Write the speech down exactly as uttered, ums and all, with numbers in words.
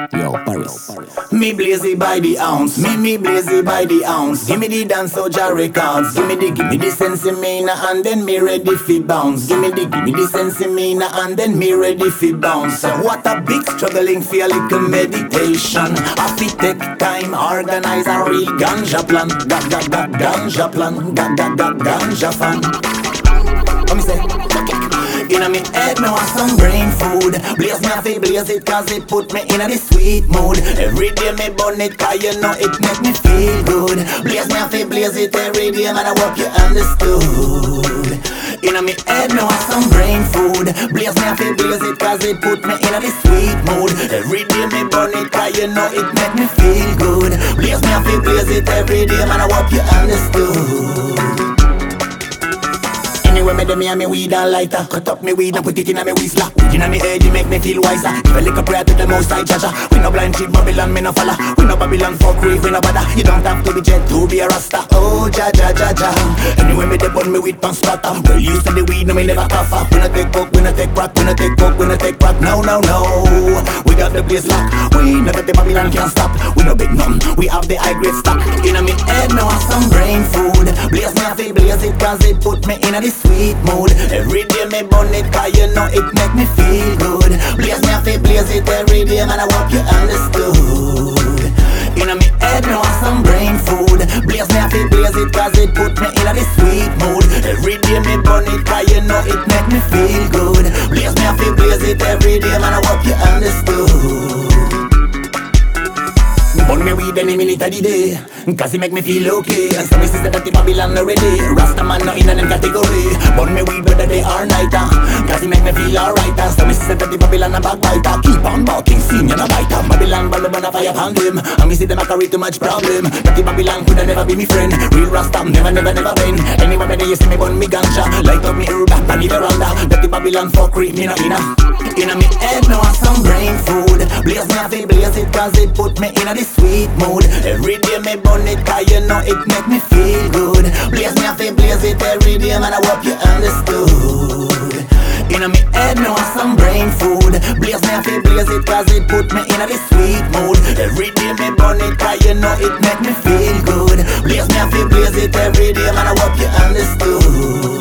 Yo, Paris. Me blazy by the ounce, me me blazy by the ounce. Give me the dance so jar records. Give me the, give me the sense in me na and then me ready fi bounce. Give me the, give me the sense in me na and then me ready fi bounce. What a big struggling for a little meditation. I fi take time, organize a real ganja plan. Ga ga ga ganja plan, ga ga ga ganja fan. What me say? Inna me head, me want some brain food. Blaze me a fi blaze it cause it put me in a this sweet mood. Every day me burn it cause you know it make me feel good. Blaze me a fi blaze it every day, man I hope you understood. Inna me head, me want some brain food. Blaze me a fi blaze it cause it put me in a this sweet mood. Every day me burn it cause you know it make me feel good. Blaze me a fi blaze it every day, man I hope you understood. Anyway, me dem me and me weed and lighter. Cut up me weed and put it in a me whistler. Weed in a me head, you make me feel wiser. Give a little prayer to the most high Jaja. We no blind sheep Babylon, me no follow. We no Babylon for grief, we no bother. You don't have to be jet to be a rasta. Oh, Jaja, Jaja. Anyway, me dem burn me weed pan splatter. Well, you say the weed, no me never cough. We no take coke, we no take crack. We no take coke, we no take crack. No, no, no. We got the place locked. We know that the Babylon can't stop. We no big none, we have the high grade stock. In a me head, me want some brain food. Blaze me a fi blaze it cause it put me in a this sweet mood. Every day me burn it cause you know it make me feel good. Blaze me a fi blaze it every day, man I hope you understood. Inna me head me want some brain food. Blaze me a fi blaze it cause it put me in a this sweet mood. Every day me burn it cause you know it make me feel good. Blaze me a fi blaze it every day, man I hope you understood. Burn me weed any minute of the day, cause it make me feel okay. And some sister that the Babylon already. Rasta man not in a them category. Burn me weed whether day or night, cause it make me feel alright. And some sister that the Babylon a backbiter. Keep on barking, sing and a biter. Babylon ball burn a fire upon them. And me see them a carry too much problem. That the Babylon coulda never be me friend. Real Rasta never, never, never been. Anyway, when they see me burn me ganja, light up me herb and the veranda. That the Babylon fuckery me no inna. Inna me head me want some brain food. Blaze me a fi blaze it cause it put me in a this sweet mood. Every day me burn it cause you know it make me feel good. Blaze me a fi blaze it every day, man I hope you understood. Inna me head me want some brain food. Blaze me a fi blaze it cause it put me in a this sweet mood. Every day me burn it cause you know it make me feel good. Blaze me a fi blaze it every day, man I hope you understood.